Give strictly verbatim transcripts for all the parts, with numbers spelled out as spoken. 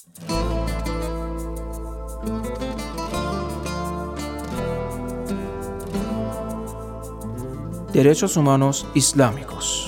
Derechos humanos islámicos.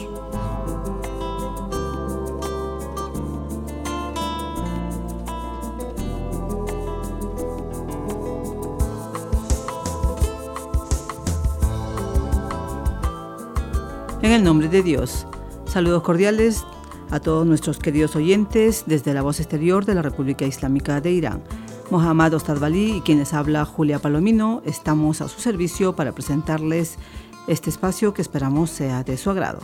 En el nombre de Dios, saludos cordiales a todos nuestros queridos oyentes desde la voz exterior de la República Islámica de Irán. Mohammad Ostadbali y quien les habla, Julia Palomino, estamos a su servicio para presentarles este espacio que esperamos sea de su agrado.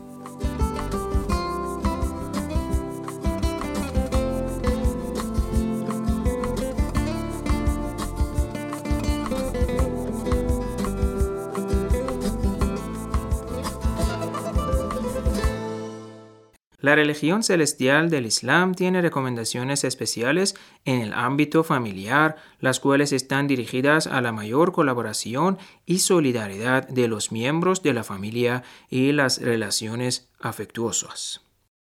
La religión celestial del Islam tiene recomendaciones especiales en el ámbito familiar, las cuales están dirigidas a la mayor colaboración y solidaridad de los miembros de la familia y las relaciones afectuosas.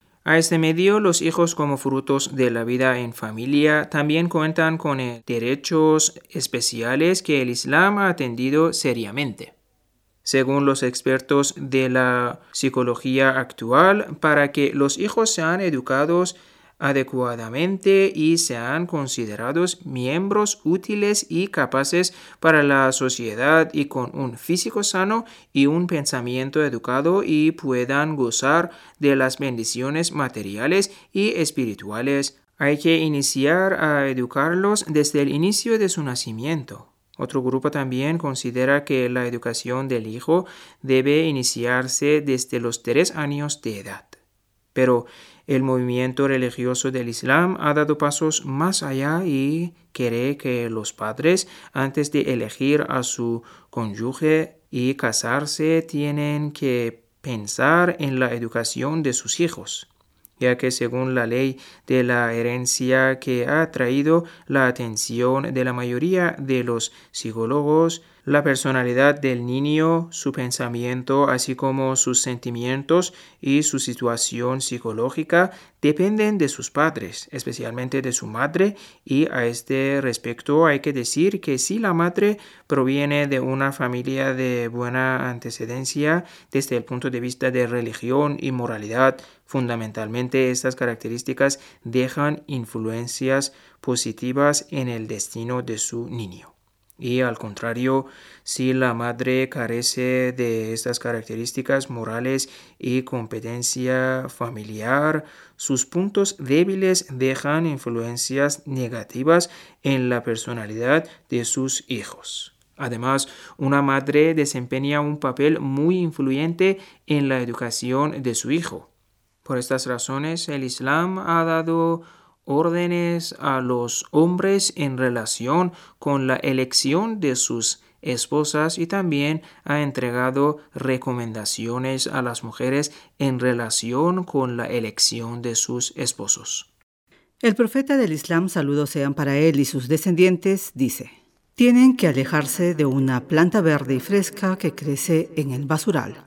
A este medio, los hijos como frutos de la vida en familia también cuentan con derechos especiales que el Islam ha atendido seriamente. Según los expertos de la psicología actual, para que los hijos sean educados adecuadamente y sean considerados miembros útiles y capaces para la sociedad y con un físico sano y un pensamiento educado y puedan gozar de las bendiciones materiales y espirituales, hay que iniciar a educarlos desde el inicio de su nacimiento. Otro grupo también considera que la educación del hijo debe iniciarse desde los tres años de edad. Pero el movimiento religioso del Islam ha dado pasos más allá y cree que los padres, antes de elegir a su cónyuge y casarse, tienen que pensar en la educación de sus hijos, ya que según la ley de la herencia que ha atraído la atención de la mayoría de los psicólogos, la personalidad del niño, su pensamiento, así como sus sentimientos y su situación psicológica dependen de sus padres, especialmente de su madre, y a este respecto hay que decir que si la madre proviene de una familia de buena antecedencia desde el punto de vista de religión y moralidad, fundamentalmente estas características dejan influencias positivas en el destino de su niño. Y al contrario, si la madre carece de estas características morales y competencia familiar, sus puntos débiles dejan influencias negativas en la personalidad de sus hijos. Además, una madre desempeña un papel muy influyente en la educación de su hijo. Por estas razones, el Islam ha dado órdenes a los hombres en relación con la elección de sus esposas y también ha entregado recomendaciones a las mujeres en relación con la elección de sus esposos. El profeta del Islam, saludos sean para él y sus descendientes, dice: tienen que alejarse de una planta verde y fresca que crece en el basural.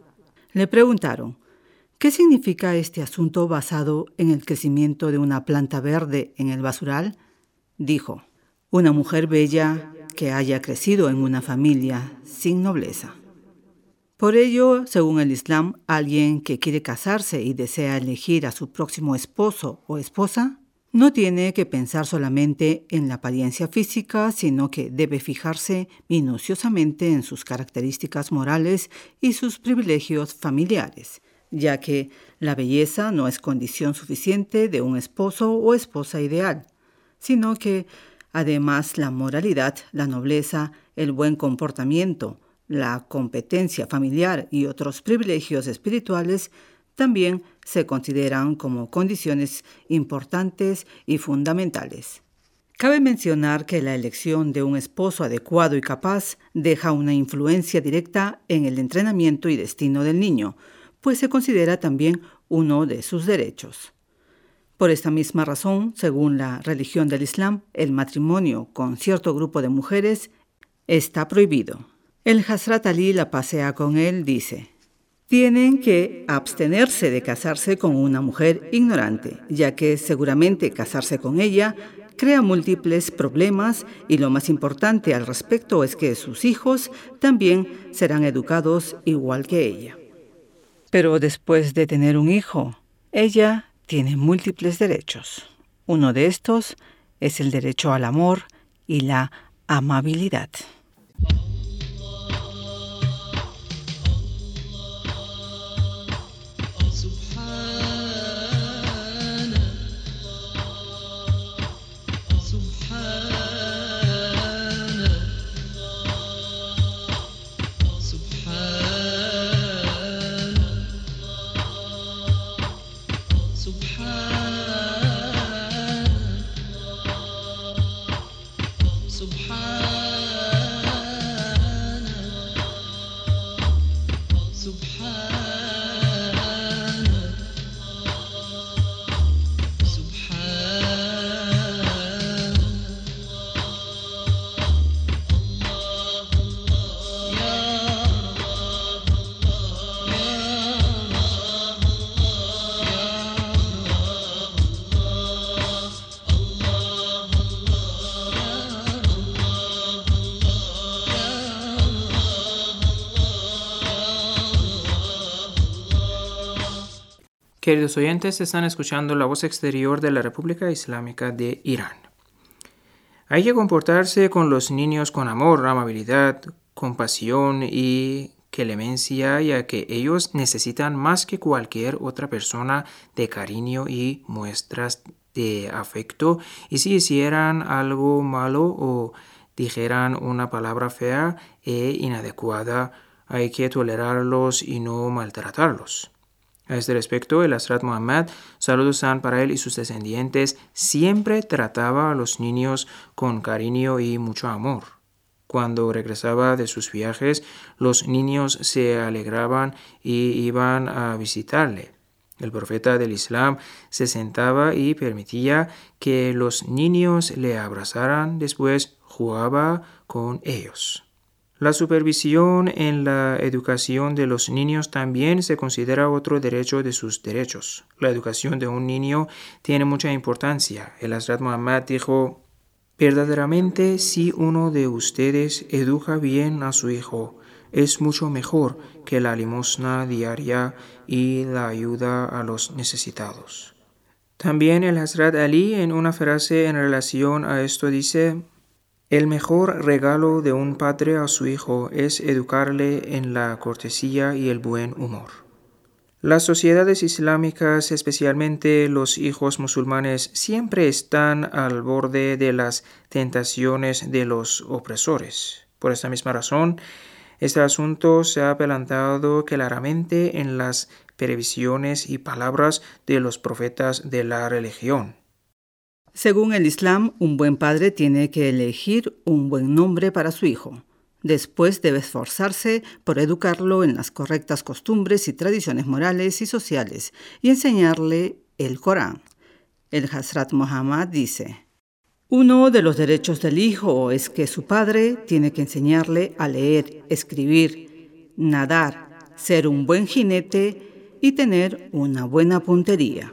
Le preguntaron: ¿qué significa este asunto basado en el crecimiento de una planta verde en el basural? Dijo: una mujer bella que haya crecido en una familia sin nobleza. Por ello, según el Islam, alguien que quiere casarse y desea elegir a su próximo esposo o esposa, no tiene que pensar solamente en la apariencia física, sino que debe fijarse minuciosamente en sus características morales y sus privilegios familiares, ya que la belleza no es condición suficiente de un esposo o esposa ideal, sino que además la moralidad, la nobleza, el buen comportamiento, la competencia familiar y otros privilegios espirituales también se consideran como condiciones importantes y fundamentales. Cabe mencionar que la elección de un esposo adecuado y capaz deja una influencia directa en el entrenamiento y destino del niño, pues se considera también uno de sus derechos. Por esta misma razón, según la religión del Islam, el matrimonio con cierto grupo de mujeres está prohibido. El Hazrat Ali, la paz sea con él, dice: Tienen que abstenerse de casarse con una mujer ignorante, ya que seguramente casarse con ella crea múltiples problemas y lo más importante al respecto es que sus hijos también serán educados igual que ella. Pero después de tener un hijo, ella tiene múltiples derechos. Uno de estos es el derecho al amor y la amabilidad. Queridos oyentes, están escuchando la voz exterior de la República Islámica de Irán. Hay que comportarse con los niños con amor, amabilidad, compasión y clemencia, ya que ellos necesitan más que cualquier otra persona de cariño y muestras de afecto, y si hicieran algo malo o dijeran una palabra fea e inadecuada, hay que tolerarlos y no maltratarlos. A este respecto, el Hazrat Muhammad, saludos sean para él y sus descendientes, siempre trataba a los niños con cariño y mucho amor. Cuando regresaba de sus viajes, los niños se alegraban y iban a visitarle. El profeta del Islam se sentaba y permitía que los niños le abrazaran, después jugaba con ellos. La supervisión en la educación de los niños también se considera otro derecho de sus derechos. La educación de un niño tiene mucha importancia. El Hazrat Muhammad dijo: verdaderamente, si uno de ustedes educa bien a su hijo, es mucho mejor que la limosna diaria y la ayuda a los necesitados. También el Hazrat Ali, en una frase en relación a esto, dice: el mejor regalo de un padre a su hijo es educarle en la cortesía y el buen humor. Las sociedades islámicas, especialmente los hijos musulmanes, siempre están al borde de las tentaciones de los opresores. Por esta misma razón, este asunto se ha planteado claramente en las previsiones y palabras de los profetas de la religión. Según el Islam, un buen padre tiene que elegir un buen nombre para su hijo. Después debe esforzarse por educarlo en las correctas costumbres y tradiciones morales y sociales y enseñarle el Corán. El Hazrat Muhammad dice: uno de los derechos del hijo es que su padre tiene que enseñarle a leer, escribir, nadar, ser un buen jinete y tener una buena puntería.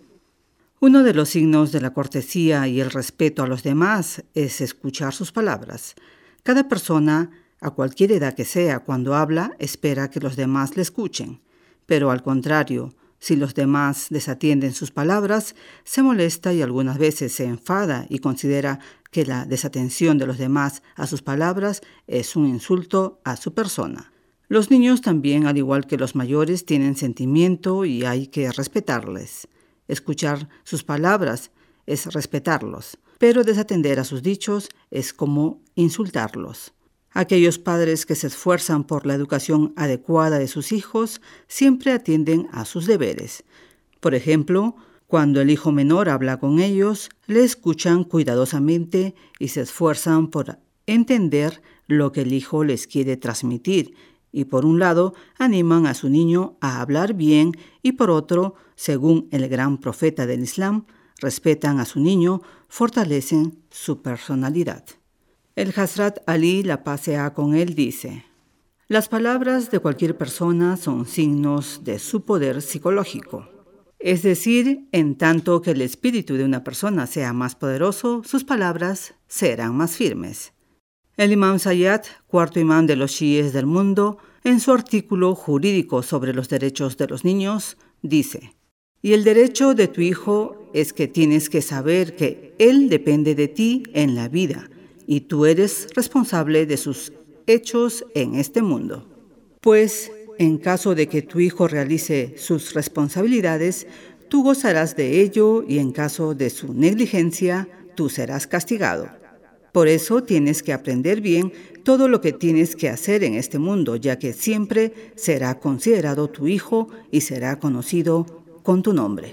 Uno de los signos de la cortesía y el respeto a los demás es escuchar sus palabras. Cada persona, a cualquier edad que sea, cuando habla, espera que los demás le escuchen. Pero al contrario, si los demás desatienden sus palabras, se molesta y algunas veces se enfada y considera que la desatención de los demás a sus palabras es un insulto a su persona. Los niños también, al igual que los mayores, tienen sentimiento y hay que respetarles. Escuchar sus palabras es respetarlos, pero desatender a sus dichos es como insultarlos. Aquellos padres que se esfuerzan por la educación adecuada de sus hijos siempre atienden a sus deberes. Por ejemplo, cuando el hijo menor habla con ellos, le escuchan cuidadosamente y se esfuerzan por entender lo que el hijo les quiere transmitir. Y por un lado, animan a su niño a hablar bien y por otro, según el gran profeta del Islam, respetan a su niño, fortalecen su personalidad. El Hazrat Ali, la paz sea con él, dice: Las palabras de cualquier persona son signos de su poder psicológico. Es decir, en tanto que el espíritu de una persona sea más poderoso, sus palabras serán más firmes. El imam Sayyad, cuarto imam de los chiíes del mundo, en su artículo jurídico sobre los derechos de los niños, dice: y el derecho de tu hijo es que tienes que saber que él depende de ti en la vida y tú eres responsable de sus hechos en este mundo. Pues, en caso de que tu hijo realice sus responsabilidades, tú gozarás de ello y en caso de su negligencia, tú serás castigado. Por eso tienes que aprender bien todo lo que tienes que hacer en este mundo, ya que siempre será considerado tu hijo y será conocido con tu nombre.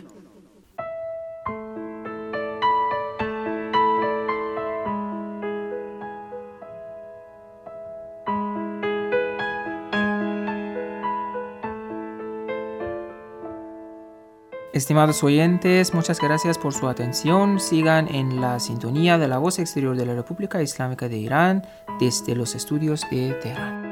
Estimados oyentes, muchas gracias por su atención. Sigan en la sintonía de la Voz Exterior de la República Islámica de Irán desde los estudios de Teherán.